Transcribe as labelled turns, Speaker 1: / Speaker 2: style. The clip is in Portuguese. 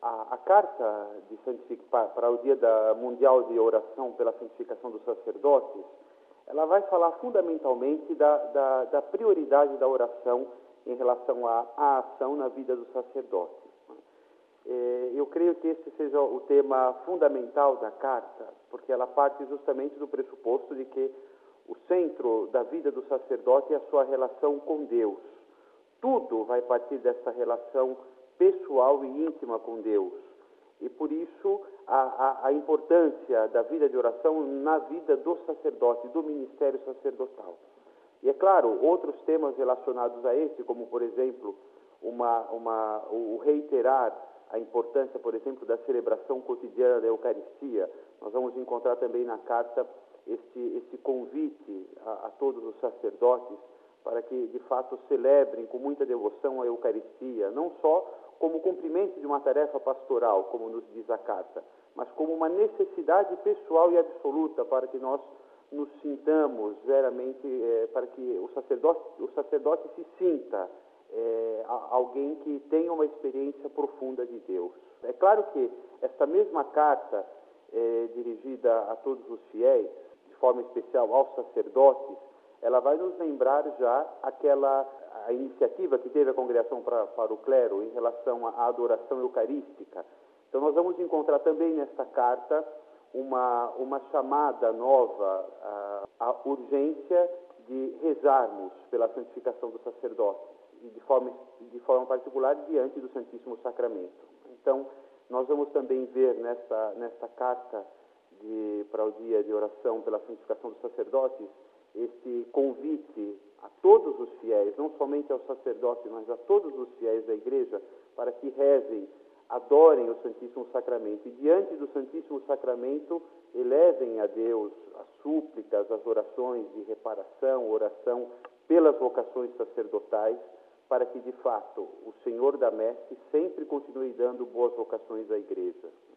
Speaker 1: A carta para o Dia Mundial de Oração pela Santificação dos Sacerdotes, ela vai falar fundamentalmente da prioridade da oração em relação à ação na vida dos sacerdotes. Eu creio que esse seja o tema fundamental da carta, porque ela parte justamente do pressuposto de que o centro da vida do sacerdote é a sua relação com Deus. Tudo vai partir dessa relação pessoal e íntima com Deus. E por isso a importância da vida de oração na vida do sacerdote, do ministério sacerdotal. E é claro, outros temas relacionados a esse, como por exemplo, o reiterar a importância, por exemplo, da celebração cotidiana da Eucaristia. Nós vamos encontrar também na carta esse convite a todos os sacerdotes para que, de fato, celebrem com muita devoção a Eucaristia, não só como cumprimento de uma tarefa pastoral, como nos diz a carta, mas como uma necessidade pessoal e absoluta para que nós nos sintamos veramente, para que o sacerdote se sinta alguém que tenha uma experiência profunda de Deus. É claro que esta mesma carta, dirigida a todos os fiéis, de forma especial aos sacerdotes, ela vai nos lembrar já a iniciativa que teve a Congregação para o Clero em relação à adoração eucarística. Então nós vamos encontrar também nesta carta uma chamada nova à urgência de rezarmos pela santificação dos sacerdotes e de forma particular diante do Santíssimo Sacramento. Então nós vamos também ver nesta carta para o dia de oração pela santificação dos sacerdotes este convite a todos os fiéis, não somente aos sacerdotes, mas a todos os fiéis da Igreja, para que rezem, adorem o Santíssimo Sacramento e diante do Santíssimo Sacramento elevem a Deus as súplicas, as orações de reparação, oração pelas vocações sacerdotais, para que de fato o Senhor da Messe sempre continue dando boas vocações à Igreja.